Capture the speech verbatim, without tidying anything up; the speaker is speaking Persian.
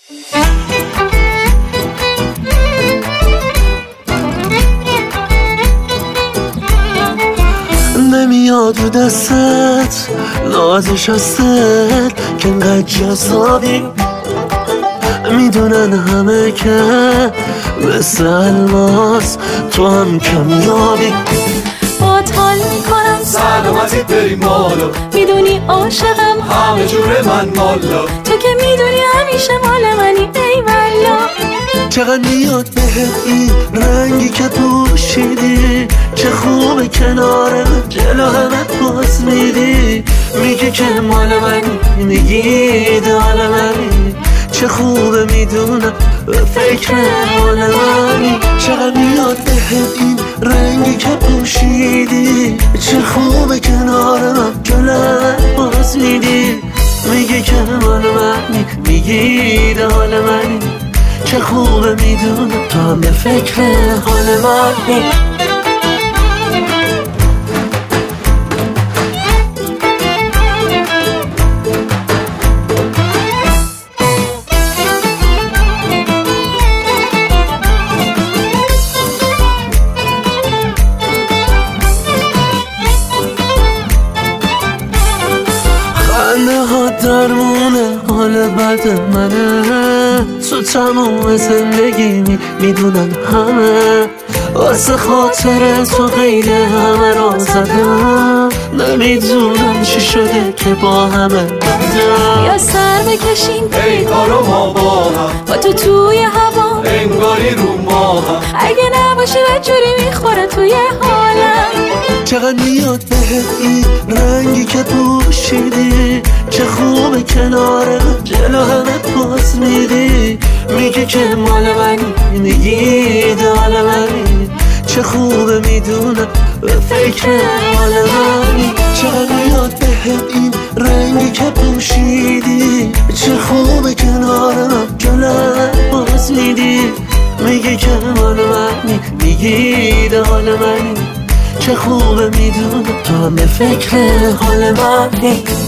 نمیاد رو دستت نازش هستت که انقدر جذابی، میدونن همه که مثل الماس تو هم کمیابی. باهات حال میکنم سلامتی بریم مالو، میدونی عاشقم همه جور من مالا، تو که میدونی همیشه مال منی ای والا. چقدر میاد بهت این رنگی که پوشیدی، چه خوبه کنار من جلو همه پاس میدی، میگه که مال منی، میگی دال منی، چه خوبه میدونم به فکر حال منی. چقدر میاد بهت این رنگی که پوشیدی، چه خوبه کنار من جلو همه پاس میدی، میگه که مال منی، میگی دال منی، چه خوبه میدونم تو هم به فکر حال منی. خنده ها درمونه حال بد منه، تو تموم زندگی می میدونن همه، واسه خاطر تو قید همه را زدم، نمیدونم چی شده که با همه بدم. یا سر بکشیم ای کارو ما با هم، با تو توی هوا انگاری رو ما هم، اگه نباشی بدجوری میخوره توی حالم. چقدر میاد بهت این رنگی که پوشیدی، چه خوبه کنار من جلو همه پاس میدی، میگه که مال منی، میگی دال منی، چه خوبه میدونم به فکر حال منی. چقدر میاد بهت این رنگی که پوشیدی، چه خوبه کنار من جلو همه پاس میدی، میگه که مال منی، میگی دال منی، چه خوبه میدونم تو هم به فکر حال منی.